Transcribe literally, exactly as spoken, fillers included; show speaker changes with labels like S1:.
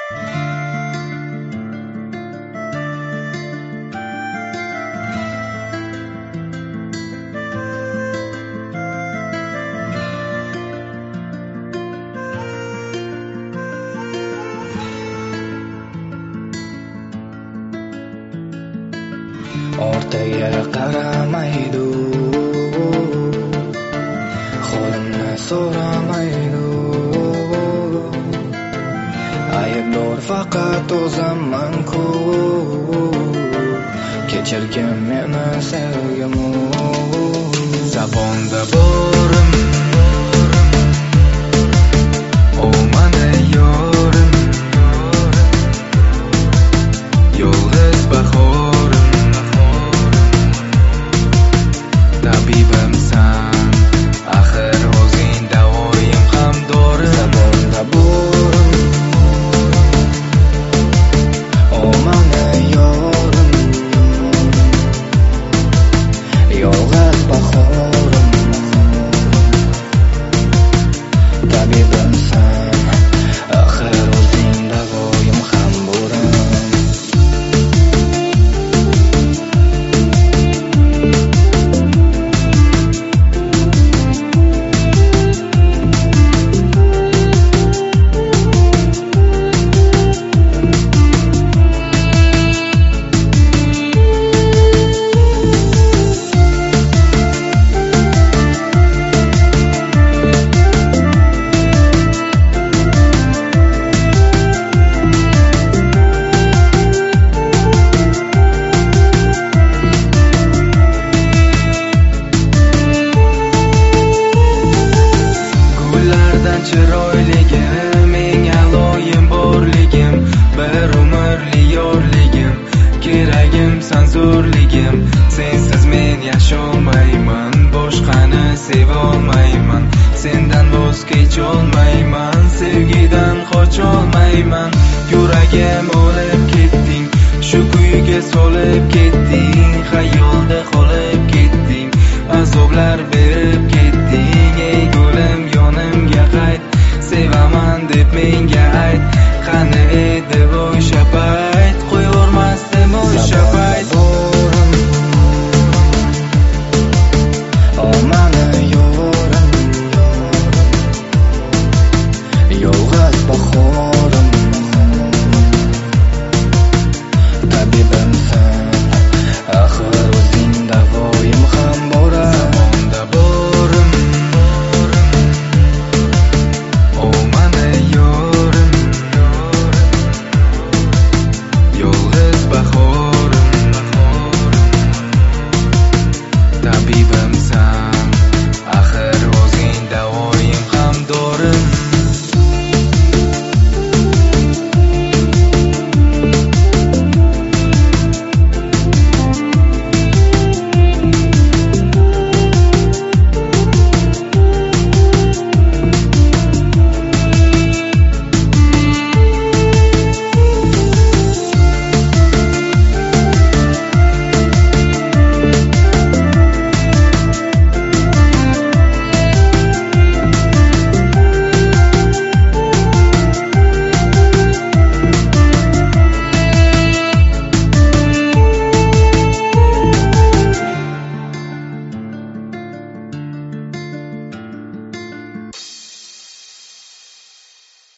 S1: Ortaga qaramaydi, holimni so'ramaydi. Aybdor faqat o'zimman-ku, kechirgin meni sevgim. Zabonda borim, o mana yorim, yolg'iz bahorim, tabibimsan, axir o'zing davoyim ham dorim. Zabonda borim, o mana yorim, yolg'iz bahorim, tabibimsan, axir o'zing davoyim ham dorim. Chiroyligim, eng aloyim borligim, bir umrli yorligim, keragimsan zo'rligim. Sensiz men yasholmayman, boshqani sevolmayman, sendan voz kecholmayman, sevgidan qocholmayman. Yuragim olib ketding, shu kuyga solib ketding, xayolda qolib ketding, azoblar berib ketding. Ey gulim, yonimga qayt, sevaman deb menga ayt, qani edi